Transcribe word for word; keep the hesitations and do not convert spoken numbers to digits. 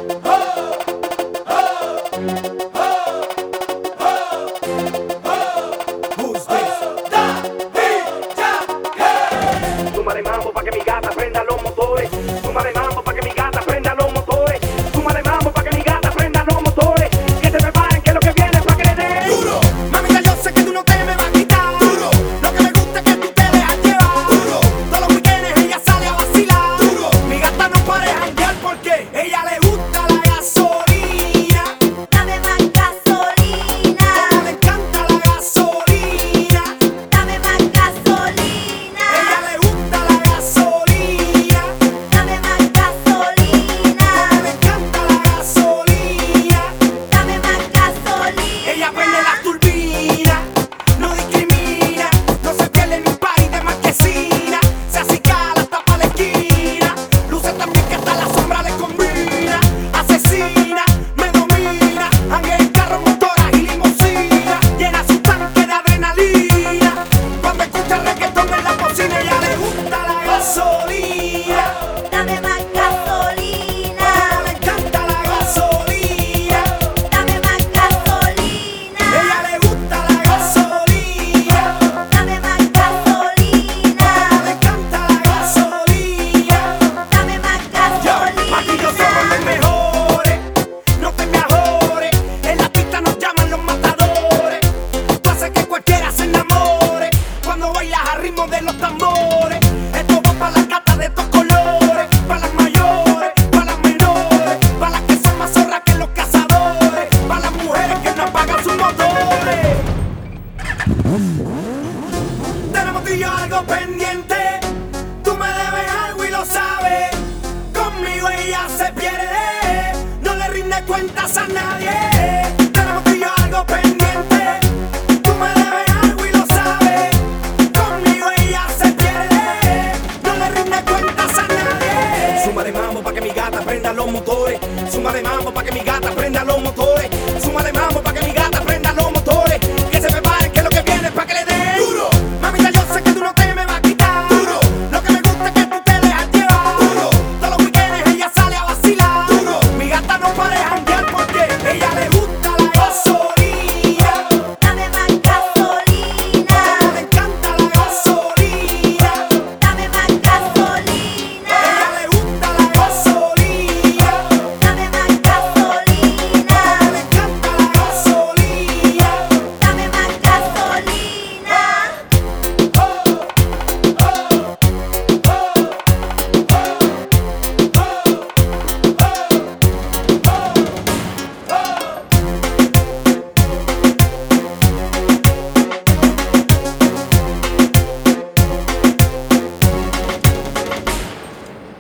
Súmale mambo pa' que mi gata prenda los motores. Súmale mambo pa' que mi gata prenda los motores. Súmale mambo pa' que mi gata prenda los motores. Que se preparen que lo que viene es pa' que le den duro. Mamita, yo sé que tú no te me vas a quitar duro. Lo que me gusta es que tú te dejas llevar duro. Todos los weekends ella sale a vacilar duro. Mi gata no para de janguear porque ella le gusta la gasolina. Dame más gasolina. Como le encanta la gasolina. Dame más gasolina. Ella le gusta la gasolina. Dame más gasolina. Como le encanta la gasolina. Dame más gasolina. Ella prende la turbina, no discrimina, no se pierde ni un party de marquesina. Se acicala hasta pa' la esquina, luce también que hasta la sombra le combina. Asesina, me domina, janguea en carro, motoras y limusina. Llena su tanque de adrenalina, cuando escucha reggaetón en la cocina. Ella le gusta la gasolina, Dame más gasolina. como le encanta la gasolina. Dame más gasolina. Ella le gusta la gasolina. Dame más gasolina. Como le encanta la gasolina. Dame más gasolina. Aquí yo somos los mejores, no te me ajores. En la pista nos llaman los matadores. Tú haces que cualquiera se enamore cuando bailas al ritmo de los tambores. Esto va para las gatas de estos colores, para las mayores, para las menores, para las que son más zorras que los cazadores, para las mujeres que no apagan sus motores. Tenemos tú y yo algo pendiente. Tú me debes algo y lo sabes. Conmigo ella se pierde, no le rinde cuentas a nadie. Tenemos tú y yo algo pendiente. Tú me debes algo y lo sabes. Conmigo ella se pierde, no le rinde cuentas a nadie. Súmale mambo pa' que mi gata prenda los motores. Súmale mambo pa' que mi gata prenda los motores.